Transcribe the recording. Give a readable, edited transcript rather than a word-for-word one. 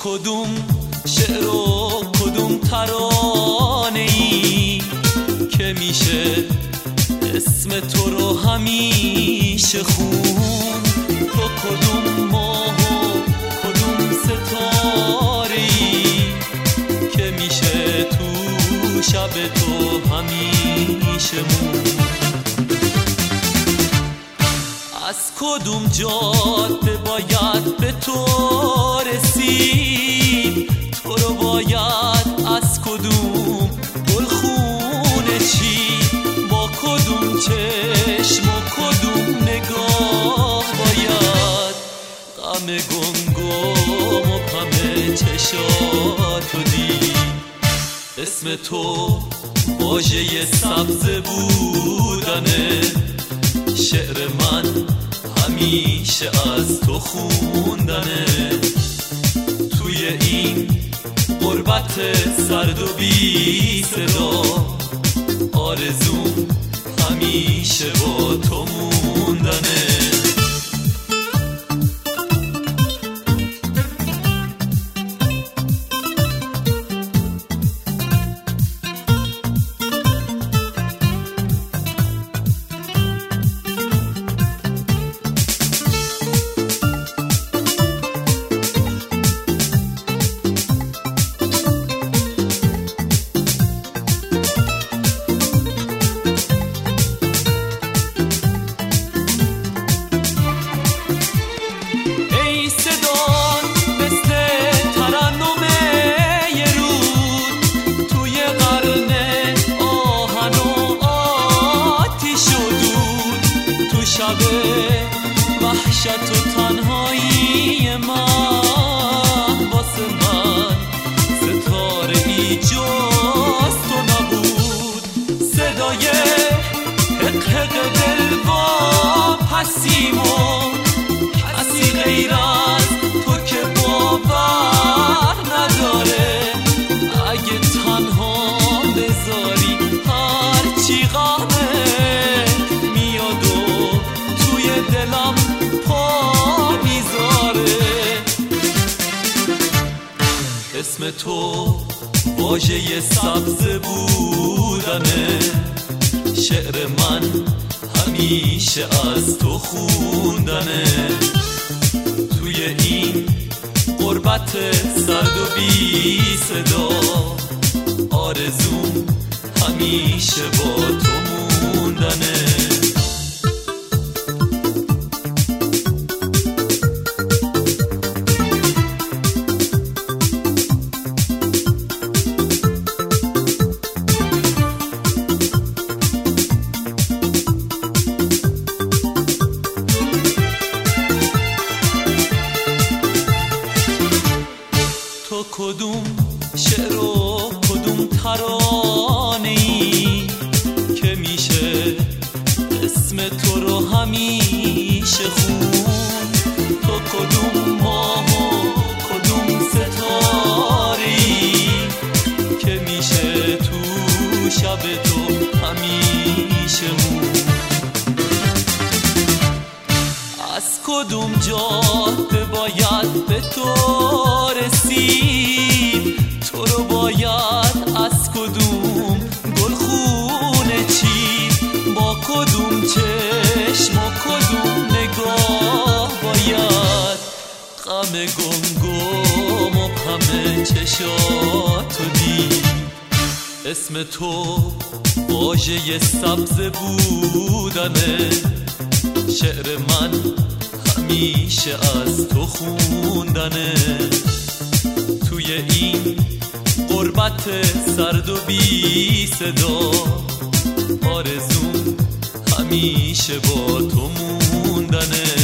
کدوم شعر و کدوم ترانه ای که میشه اسم تو رو همیشه خون؟ تو کدوم ماه و کدوم ستاره ای که میشه تو شب تو همیشه مون؟ از کدوم جاده باید به تو رسید؟ تو رو باید از کدوم گلخونه چید؟ با کدوم چشم و کدوم نگاه باید غم گمگم و غم چشاتو دید؟ اسم تو واژه سبز بودنه، شعر من همیشه از تو خوندنه. توی این غربت سرد و بی صدا آرزوم همیشه با تو موندنه. شب وحشت و تنهایی من، واسه من ستاره ای جز تو نبود. صدای حق حق دل با پسیم و کسی غیر از تو که باور نداره. اگه تنها بذاری هرچی غمه دلم پا میذاره. اسم تو واژه سبز بودنه، شعر من همیشه از تو خوندنه. توی این غربت سرد و بی صدا آرزوم همیشه با تو موندنه. تو کدوم شعر و کدوم ترانه ای که میشه اسم تو رو همیشه خون؟ تو کدوم ماه و کدوم ستاره ای که میشه تو شب تو همیشه مون؟ از کدوم جاده باید به تو رسید؟ تو رو باید از کدوم گلخونه چید؟ با کدوم چشم و کدوم نگاه باید غم گمگم و غم چشاتو دید؟ اسم تو واژه سبز بودنه، شعر من همیشه از تو خوندنه. توی این غربت سرد و بی صدا آرزوم همیشه با تو موندنه.